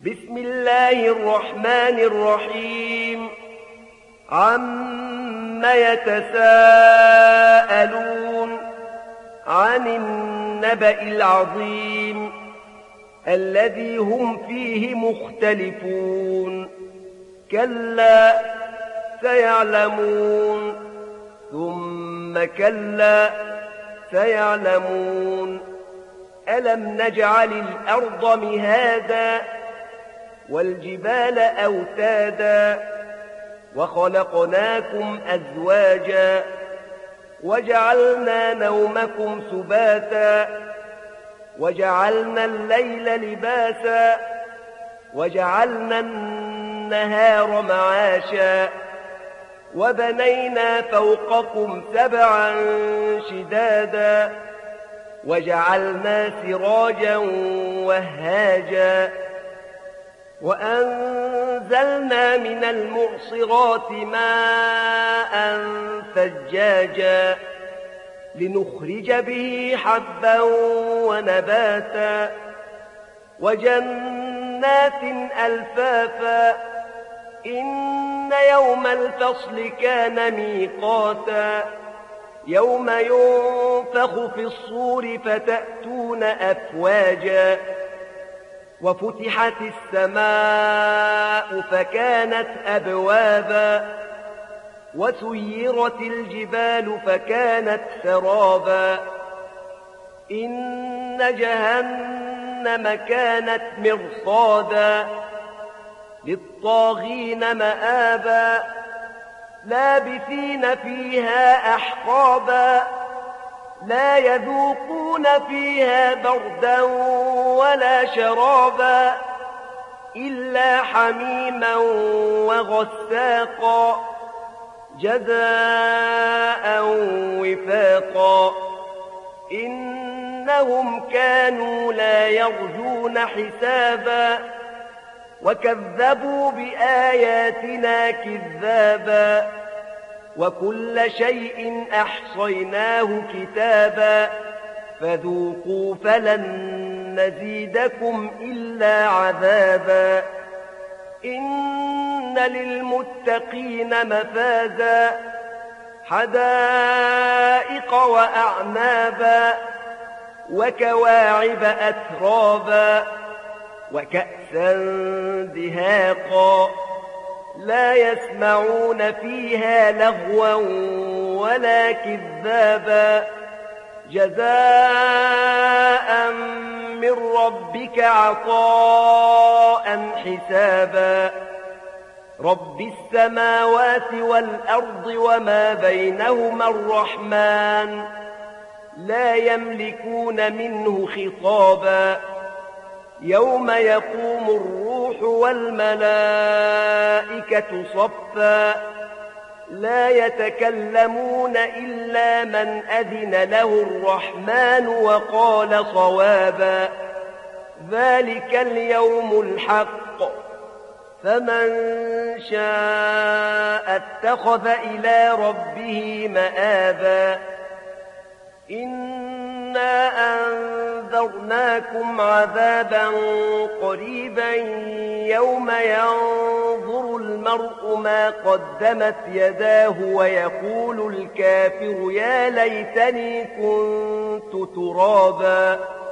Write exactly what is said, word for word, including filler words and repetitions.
بسم الله الرحمن الرحيم عم يتساءلون عن النبأ العظيم الذي هم فيه مختلفون كلا سيعلمون ثم كلا سيعلمون ألم نجعل الأرض مهادا والجبال أوتادا وخلقناكم أزواجا وجعلنا نومكم سباتا وجعلنا الليل لباسا وجعلنا النهار معاشا وبنينا فوقكم سبعا شدادا وجعلنا سراجا وهاجا وأنزلنا من المعصرات ماء ثجاجا لنخرج به حبا ونباتا وجنات ألفافا إن يوم الفصل كان ميقاتا يوم ينفخ في الصور فتأتون أفواجا وفتحت السماء فكانت أبوابا وسيرت الجبال فكانت سرابا إن جهنم كانت مرصادا للطاغين مآبا لابثين فيها أحقابا لا يذوقون فيها بردا ولا شرابا إلا حميما وغساقا جزاء وفاقا إنهم كانوا لا يرجون حسابا وكذبوا بآياتنا كذابا وكل شيء أحصيناه كتابا فذوقوا فلن نزيدكم إلا عذابا إن للمتقين مفازا حدائق وأعنابا وكواعب أترابا وكأسا دهاقا لا يسمعون فيها لغوا ولا كذابا جزاء من ربك عطاء حسابا رب السماوات والأرض وما بينهما الرحمن لا يملكون منه خطابا يوم يقوم الروح والملائكة صفا لا يتكلمون إلا من أذن له الرحمن وقال صوابا ذلك اليوم الحق فمن شاء اتخذ إلى ربه مآبا إنا أنذرناكم عذابا قريبا يوم ينظر المرء ما قدمت يداه ويقول الكافر يا ليتني كنت ترابا